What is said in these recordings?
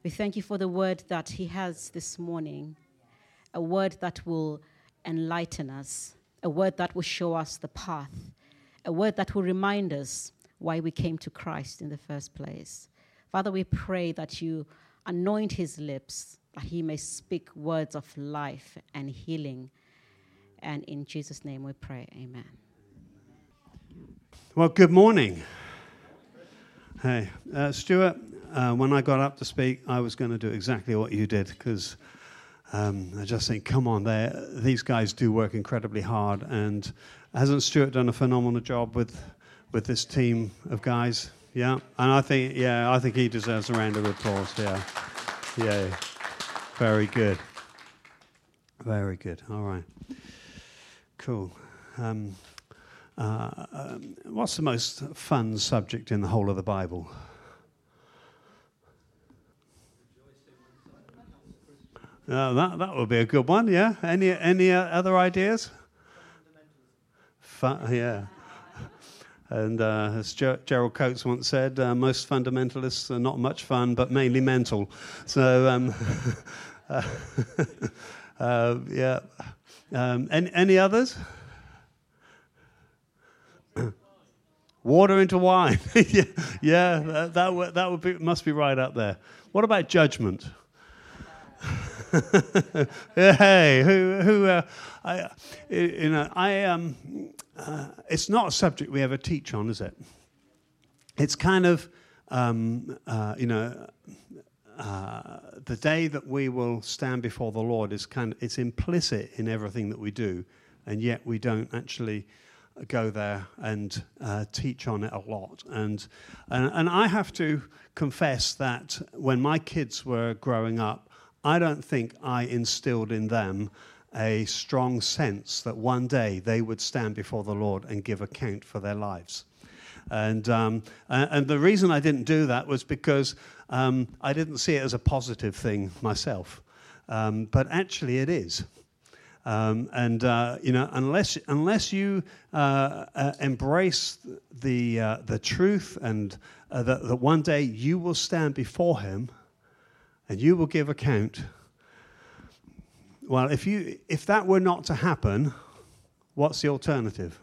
We thank you for the word that he has this morning, a word that will enlighten us, a word that will show us the path, a word that will remind us why we came to Christ in the first place. Father, we pray that you anoint his lips, that he may speak words of life and healing. And in Jesus' name we pray, amen. Well, good morning. Hey, Stuart, when I got up to speak, I was going to do exactly what you did, because I just think, come on, these guys do work incredibly hard. And hasn't Stuart done a phenomenal job with this team of guys? Yeah, and I think he deserves a round of applause. Yeah, very good. Very good. All right, cool. What's the most fun subject in the whole of the Bible? That would be a good one. Yeah. Any other ideas? Fun, yeah. And as Gerald Coates once said, most fundamentalists are not much fun, but mainly mental. So, yeah. Any others? Water into wine. Yeah, that would be, must be right up there. What about judgment? Hey, it's not a subject we ever teach on, is it? It's kind of, the day that we will stand before the Lord is it's implicit in everything that we do, and yet we don't actually go there and teach on it a lot. And I have to confess that when my kids were growing up, I don't think I instilled in them a strong sense that one day they would stand before the Lord and give account for their lives. And the reason I didn't do that was because I didn't see it as a positive thing myself. But actually it is. Unless you embrace the truth and that one day you will stand before him and you will give account. Well, if that were not to happen, what's the alternative?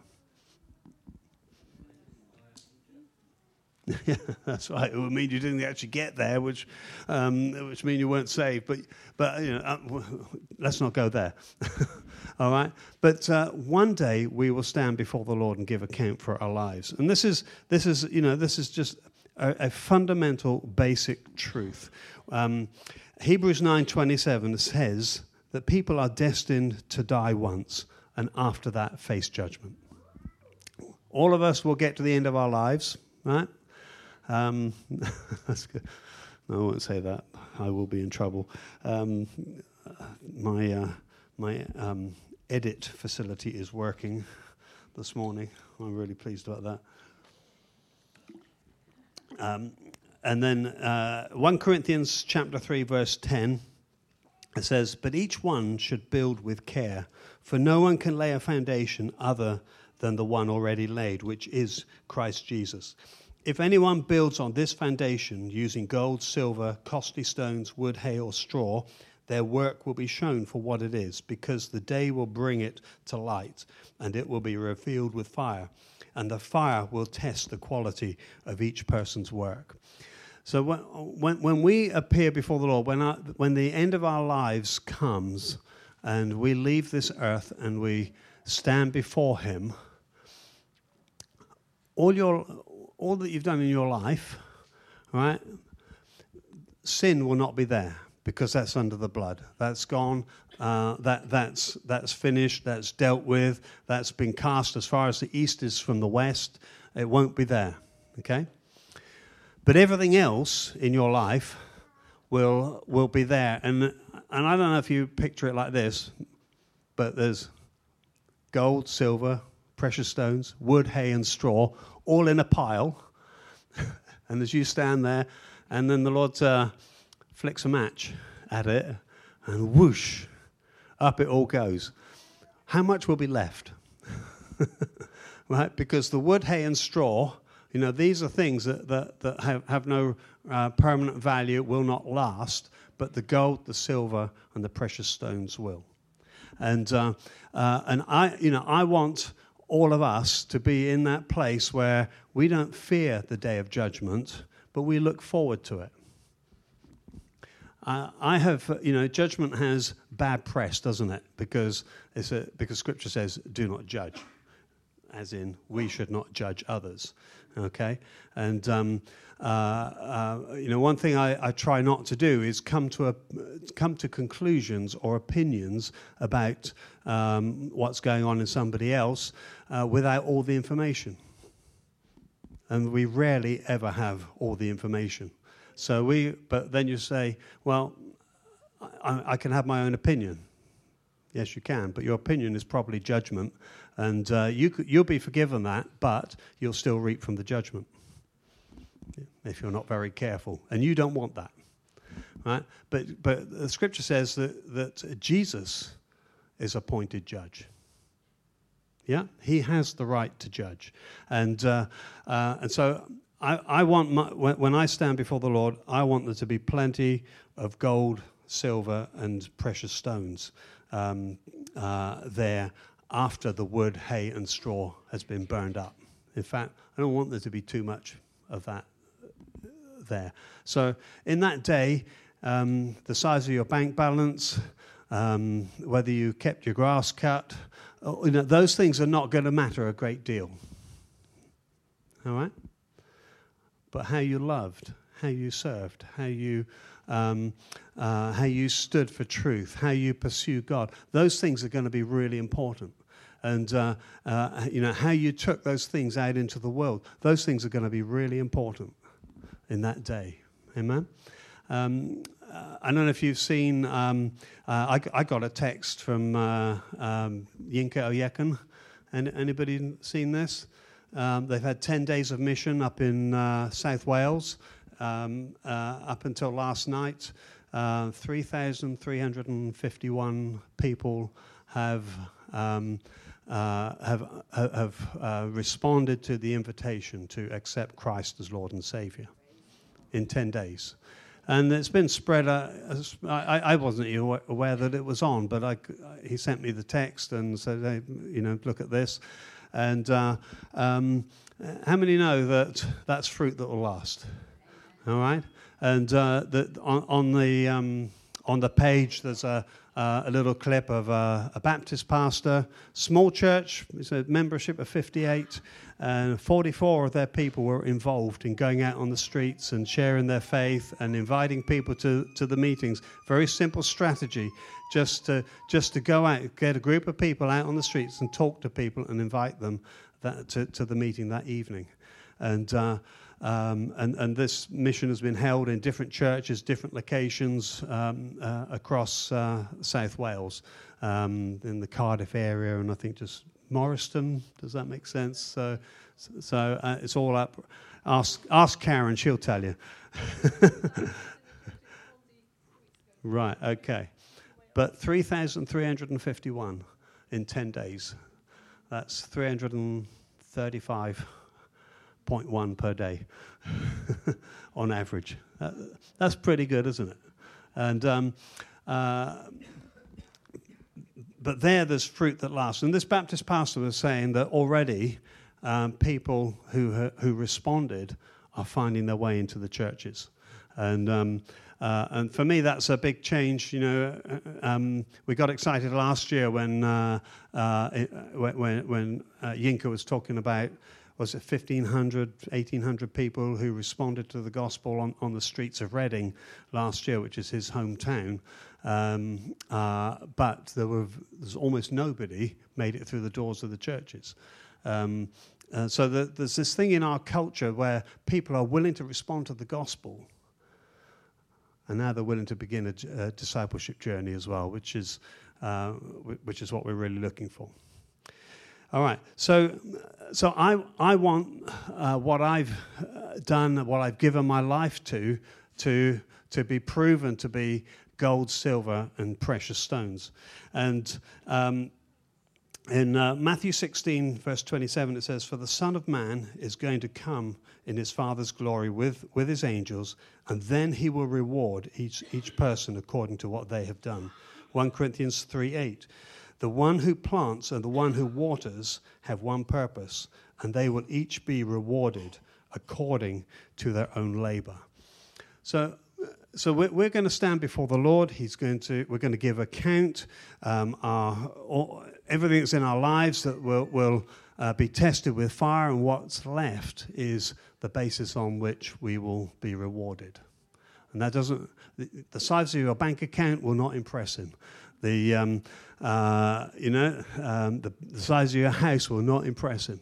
Yeah, that's right. It would mean you didn't actually get there, which means you weren't saved. But let's not go there. All right. But one day we will stand before the Lord and give account for our lives. And this is just a fundamental, basic truth. Hebrews 9:27 says that people are destined to die once, and after that face judgment. All of us will get to the end of our lives, right? That's good. No, I won't say that. I will be in trouble. My edit facility is working this morning. I'm really pleased about that. And then 1 Corinthians chapter 3, verse 10, it says, "But each one should build with care, for no one can lay a foundation other than the one already laid, which is Christ Jesus. If anyone builds on this foundation using gold, silver, costly stones, wood, hay, or straw, their work will be shown for what it is, because the day will bring it to light, and it will be revealed with fire, and the fire will test the quality of each person's work." So when we appear before the Lord, when the end of our lives comes, and we leave this earth and we stand before him, all that you've done in your life, right? Sin will not be there, because that's under the blood. That's gone. That's finished. That's dealt with. That's been cast as far as the east is from the west. It won't be there. Okay. But everything else in your life will be there. And I don't know if you picture it like this, but there's gold, silver, precious stones, wood, hay, and straw, all in a pile. And as you stand there, and then the Lord flicks a match at it, and whoosh, up it all goes. How much will be left? Right? Because the wood, hay, and straw, these are things that have no permanent value, will not last, but the gold, the silver, and the precious stones will. And I want all of us to be in that place where we don't fear the day of judgment, but we look forward to it. Judgment has bad press, doesn't it? Because Scripture says, "Do not judge," as in we should not judge others. Okay, and one thing I try not to do is come to conclusions or opinions about what's going on in somebody else without all the information. And we rarely ever have all the information. But then you say, well, I can have my own opinion. Yes, you can, but your opinion is probably judgment, and you'll be forgiven that, but you'll still reap from the judgment if you're not very careful, and you don't want that, right? But the Scripture says that Jesus is appointed judge. Yeah, he has the right to judge, and so I want when I stand before the Lord, I want there to be plenty of gold, silver, and precious stones there after the wood, hay, and straw has been burned up. In fact, I don't want there to be too much of that there. So in that day, the size of your bank balance, whether you kept your grass cut, those things are not going to matter a great deal. All right? But how you loved, how you served, how you stood for truth, how you pursue God, those things are going to be really important. And how you took those things out into the world, those things are going to be really important in that day. Amen. I don't know if you've seen. I got a text from Yinka Oyekun. Anybody seen this? They've had 10 days of mission up in South Wales. Up until last night, 3,351 people have responded to the invitation to accept Christ as Lord and Savior in 10 days. And it's been spread. I wasn't even aware that it was on, but he sent me the text and said, hey, look at this. And how many know that that's fruit that will last? All right, and that on the page there's a little clip of a Baptist pastor, small church. It's a membership of 58, and 44 of their people were involved in going out on the streets and sharing their faith and inviting people to the meetings. Very simple strategy, just to go out, get a group of people out on the streets and talk to people and invite them to the meeting that evening, and this mission has been held in different churches, different locations across South Wales, in the Cardiff area, and I think just Morriston. Does that make sense? So it's all up. Ask Karen; she'll tell you. Right. Okay. But 3,351 in 10 days. That's 335.1 per day on average. That's pretty good, isn't it? And but there's fruit that lasts. And this Baptist pastor was saying that already people who responded are finding their way into the churches. And for me, that's a big change. We got excited last year when Yinka was talking about, was it 1,500, 1,800 people who responded to the gospel on the streets of Reading last year, which is his hometown. But there's almost nobody made it through the doors of the churches. So there's this thing in our culture where people are willing to respond to the gospel, and now they're willing to begin a discipleship journey as well, which is what we're really looking for. All right, so I want what I've done, what I've given my life to be proven to be gold, silver, and precious stones. And In Matthew 16, verse 27, it says, "For the Son of Man is going to come in his Father's glory with his angels, and then he will reward each person according to what they have done." 1 Corinthians 3:8, "The one who plants and the one who waters have one purpose, and they will each be rewarded according to their own labor." So we're going to stand before the Lord. We're going to give account. Everything that's in our lives that will be tested with fire, and what's left is the basis on which we will be rewarded. And that doesn't. The size of your bank account will not impress him. The size of your house will not impress him.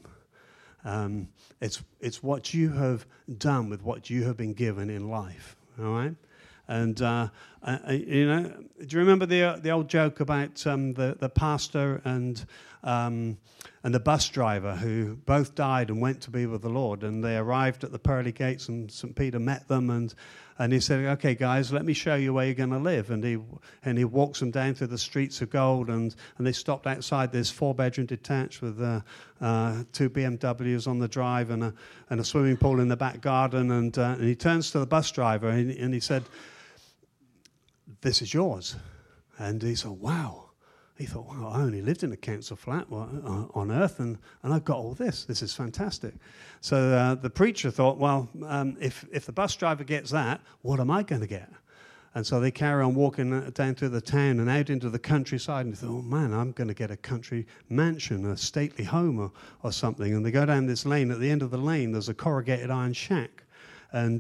It's what you have done with what you have been given in life. All right. And do you remember the old joke about the pastor and the bus driver who both died and went to be with the Lord? And they arrived at the pearly gates, and St. Peter met them, and he said, "Okay, guys, let me show you where you're going to live." And he walks them down through the streets of gold, and they stopped outside this 4-bedroom detached with 2 BMWs on the drive and a swimming pool in the back garden. And he turns to the bus driver and he said, "This is yours." And he said, "Wow." He thought, "Wow, I only lived in a council flat on earth, and I've got all this. This is fantastic." So the preacher thought, well, if the bus driver gets that, what am I going to get? And so they carry on walking down through the town and out into the countryside, and they thought, "Oh man, I'm going to get a country mansion, a stately home or something." And they go down this lane. At the end of the lane, there's a corrugated iron shack. And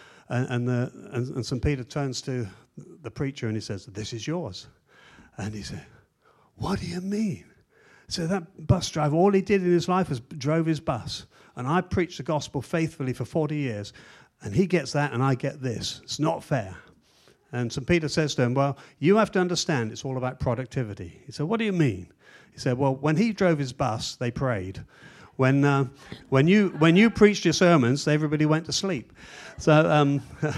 St. Peter turns to the preacher and he says, "This is yours." And he said, "What do you mean?" So that bus driver, all he did in his life was drove his bus. And I preached the gospel faithfully for 40 years. And he gets that and I get this. It's not fair. And St. Peter says to him, "Well, you have to understand it's all about productivity." He said, "What do you mean?" He said, "Well, when he drove his bus, they prayed. When you preached your sermons, everybody went to sleep." So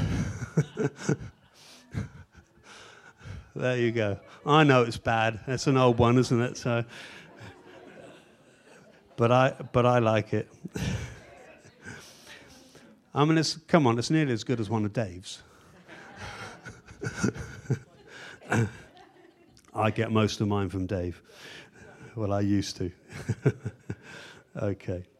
there you go. I know it's bad. It's an old one, isn't it? So, but I like it. I mean, it's nearly as good as one of Dave's. I get most of mine from Dave. Well, I used to. Okay.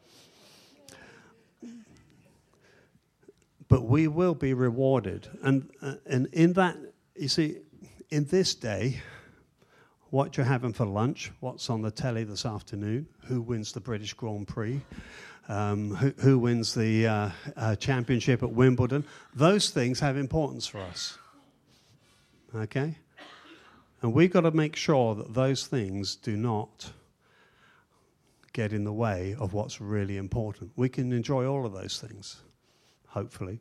But we will be rewarded. And in that, you see, in this day, what you're having for lunch, what's on the telly this afternoon, who wins the British Grand Prix, who wins the championship at Wimbledon, those things have importance for us. Okay? And we've got to make sure that those things do not get in the way of what's really important. We can enjoy all of those things, hopefully.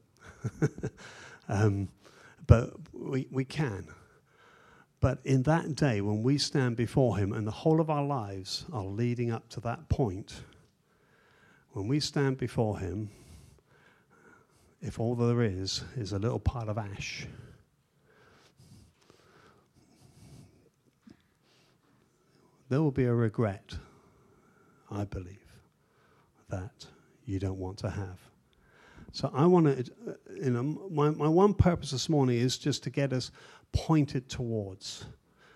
But we can. But in that day, when we stand before him, and the whole of our lives are leading up to that point, when we stand before him, if all there is a little pile of ash, there will be a regret, I believe, that you don't want to have. So I want to, my one purpose this morning is just to get us pointed towards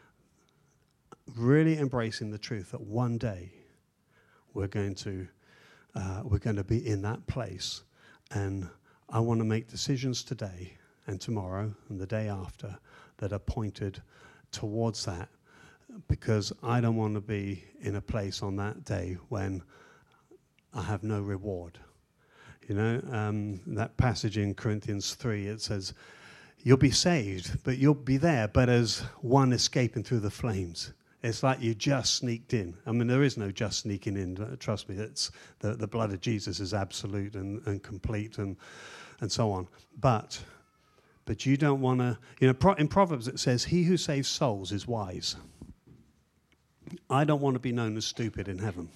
really embracing the truth that one day we're going to be in that place, and I want to make decisions today and tomorrow and the day after that are pointed towards that, because I don't want to be in a place on that day when I have no reward. You know, that passage in Corinthians 3, it says, "You'll be saved, but you'll be there, but as one escaping through the flames." It's like you just sneaked in. I mean, there is no just sneaking in. Trust me, it's the blood of Jesus is absolute and complete and so on. But you don't want to, you know, in Proverbs it says, "He who saves souls is wise." I don't want to be known as stupid in heaven.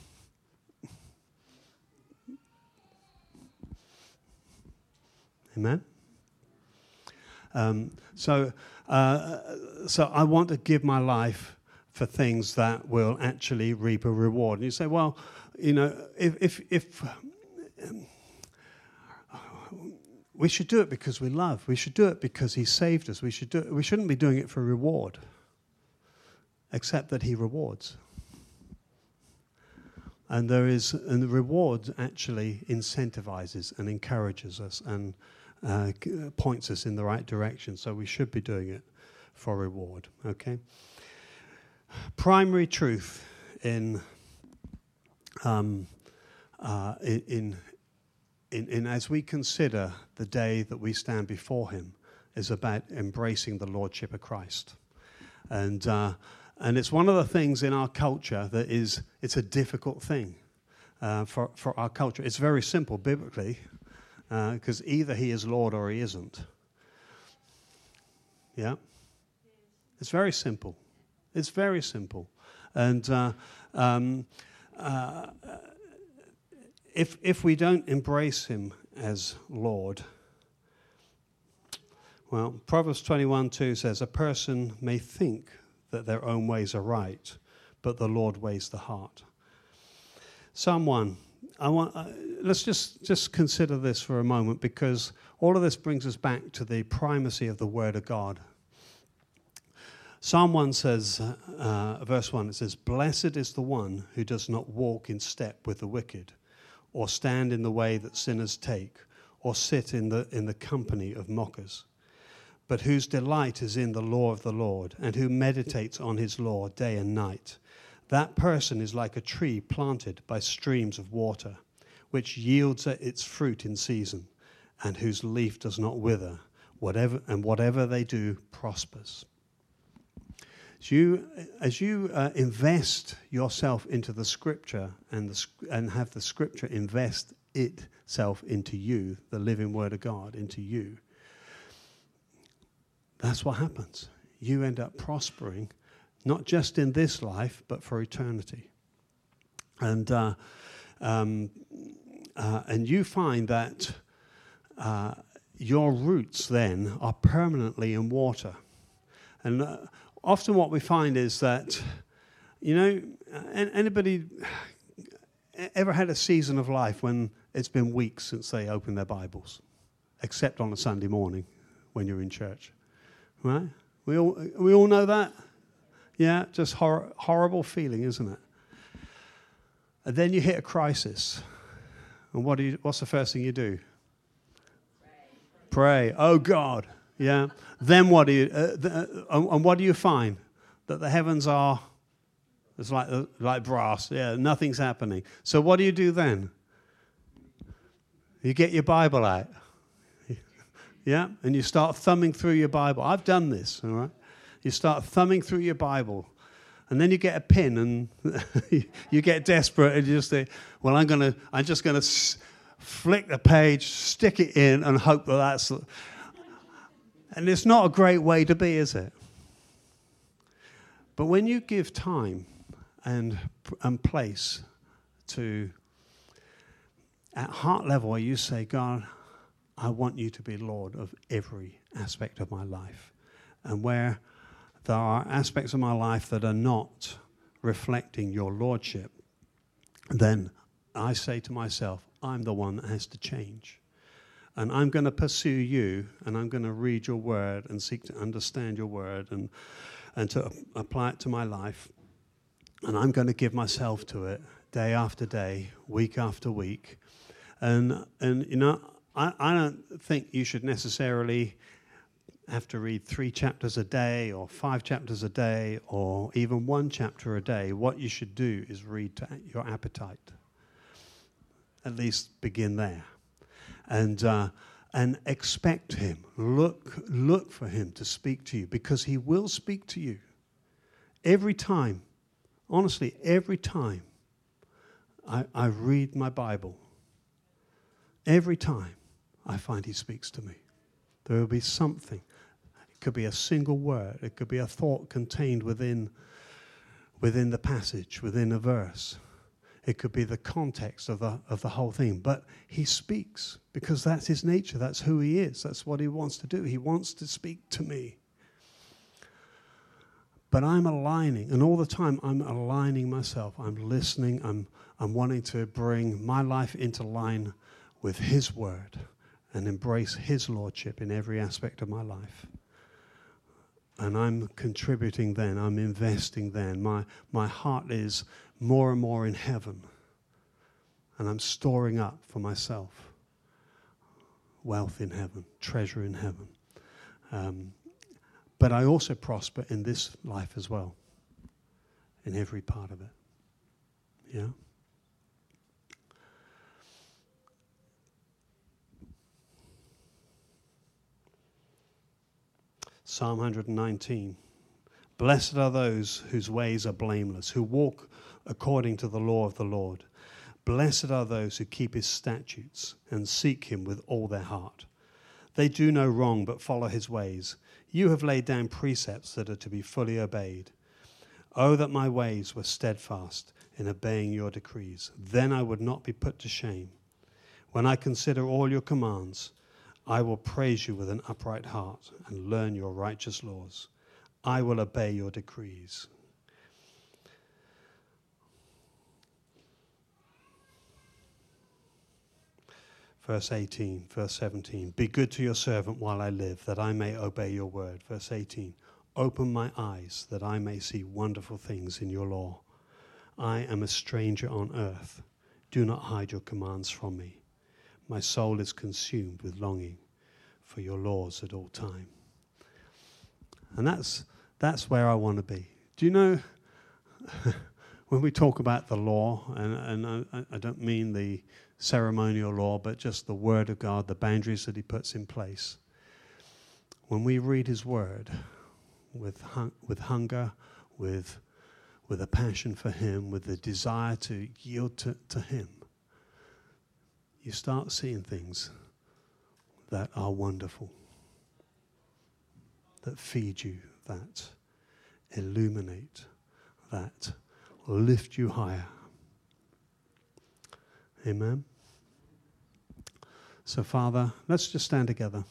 Amen? So I want to give my life for things that will actually reap a reward. And you say, well, you know, if we should do it because we love. We should do it because he saved us. We shouldn't be doing it for reward, except that he rewards. And the reward actually incentivizes and encourages us and points us in the right direction. So we should be doing it for reward. Okay. Primary truth in as we consider the day that we stand before him is about embracing the lordship of Christ. And it's one of the things in our culture that it's a difficult thing for our culture. It's very simple biblically, because either he is Lord or he isn't. Yeah? It's very simple. It's very simple. And if we don't embrace him as Lord, well, Proverbs 21:2 says, a person may think that their own ways are right, but the Lord weighs the heart. Psalm 1. Let's just consider this for a moment, because all of this brings us back to the primacy of the Word of God. Psalm 1 says, verse 1, it says, blessed is the one who does not walk in step with the wicked, or stand in the way that sinners take, or sit in the company of mockers, but whose delight is in the law of the Lord, and who meditates on his law day and night. That person is like a tree planted by streams of water, which yields its fruit in season, and whose leaf does not wither. Whatever they do prospers. As you invest yourself into the Scripture and have the Scripture invest itself into you, the living Word of God, into you, that's what happens. You end up prospering, not just in this life, but for eternity. And you find that your roots then are permanently in water. And often what we find is that, you know, anybody ever had a season of life when it's been weeks since they opened their Bibles, except on a Sunday morning when you're in church, right? We all know that? Yeah, just horrible feeling, isn't it? And then you hit a crisis. And what's the first thing you do? Pray. Oh, God. Yeah. Then what do you... and what do you find? That the heavens are... It's like brass. Yeah, nothing's happening. So what do you do then? You get your Bible out. Yeah? And you start thumbing through your Bible. I've done this, all right? You start thumbing through your Bible. And then you get a pen and you get desperate and you just say, well, I'm just going to flick the page, stick it in and hope that that's... And it's not a great way to be, is it? But when you give time and place to, at heart level, where you say, God, I want you to be Lord of every aspect of my life. And where there are aspects of my life that are not reflecting your lordship, then I say to myself, I'm the one that has to change. And I'm going to pursue you, and I'm going to read your word and seek to understand your word and to apply it to my life. And I'm going to give myself to it day after day, week after week. And you know, I don't think you should necessarily have to read 3 chapters a day or 5 chapters a day or even 1 chapter a day. What you should do is read to your appetite. At least begin there. And expect him. Look for him to speak to you, because he will speak to you. Every time, honestly, every time I read my Bible, every time I find he speaks to me. There will be something. It could be a single word. It could be a thought contained within the passage, within a verse. It could be the context of the whole thing. But he speaks, because that's his nature. That's who he is. That's what he wants to do. He wants to speak to me. But I'm aligning, and all the time I'm aligning myself. I'm listening. I'm wanting to bring my life into line with His word and embrace His lordship in every aspect of my life. And I'm contributing then. I'm investing then. My heart is more and more in heaven. And I'm storing up for myself wealth in heaven, treasure in heaven. But I also prosper in this life as well, in every part of it. Yeah? Psalm 119. Blessed are those whose ways are blameless, who walk according to the law of the Lord. Blessed are those who keep His statutes and seek Him with all their heart. They do no wrong but follow His ways. You have laid down precepts that are to be fully obeyed. Oh, that my ways were steadfast in obeying your decrees. Then I would not be put to shame. When I consider all your commands, I will praise you with an upright heart and learn your righteous laws. I will obey your decrees. Verse 18, verse 17. Be good to your servant while I live, that I may obey your word. Verse 18. Open my eyes, that I may see wonderful things in your law. I am a stranger on earth. Do not hide your commands from me. My soul is consumed with longing for your laws at all time. And that's where I want to be. Do you know, when we talk about the law, and I don't mean the ceremonial law, but just the word of God, the boundaries that He puts in place. When we read His word with hunger, with a passion for Him, with the desire to yield to Him, you start seeing things that are wonderful, that feed you, that illuminate, that lift you higher. Amen. So, Father, let's just stand together.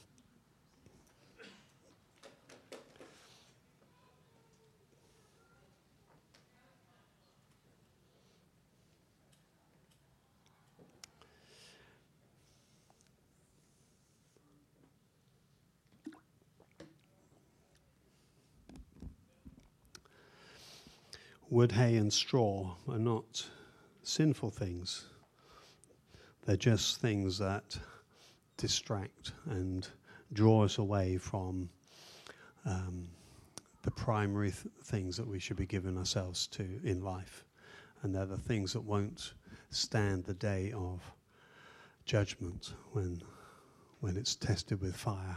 Wood, hay, and straw are not sinful things. They're just things that distract and draw us away from the primary things that we should be giving ourselves to in life. And they're the things that won't stand the day of judgment when it's tested with fire.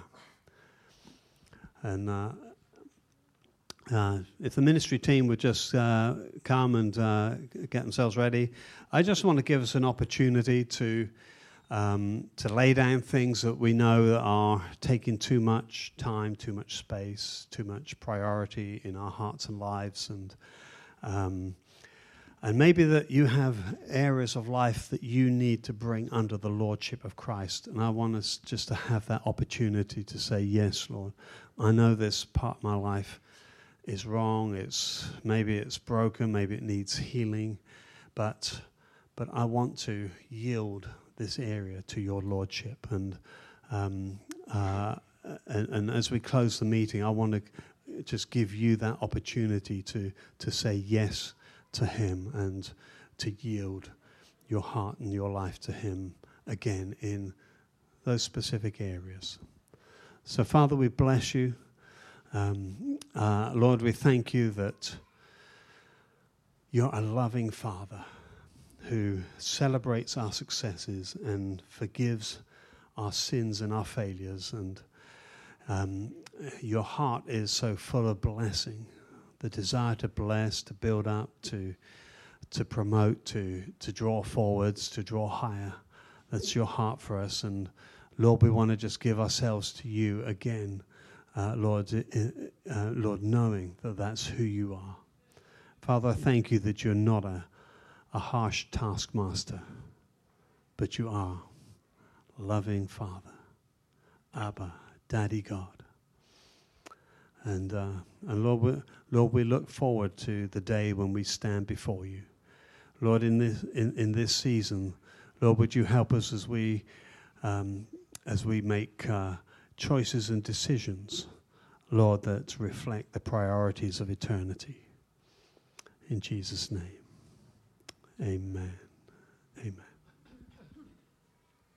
And if the ministry team would just come and get themselves ready, I just want to give us an opportunity to lay down things that we know that are taking too much time, too much space, too much priority in our hearts and lives, and maybe that you have areas of life that you need to bring under the lordship of Christ. And I want us just to have that opportunity to say, yes, Lord, I know this part of my life is wrong, maybe it's broken, maybe it needs healing, but I want to yield this area to your lordship. And as we close the meeting, I want to just give you that opportunity to say yes to Him and to yield your heart and your life to Him again in those specific areas. So, Father, we bless you. Lord, we thank you that you're a loving Father who celebrates our successes and forgives our sins and our failures. And your heart is so full of blessing, the desire to bless, to build up, to promote, to draw forwards, to draw higher. That's your heart for us. And Lord, we want to just give ourselves to you again. Lord, knowing that that's who you are. Father, I thank you that you're not a harsh taskmaster, but you are loving Father, Abba, Daddy God. And Lord, we look forward to the day when we stand before you. Lord, in this season, Lord, would you help us as we make choices and decisions, Lord, that reflect the priorities of eternity. In Jesus' name, amen.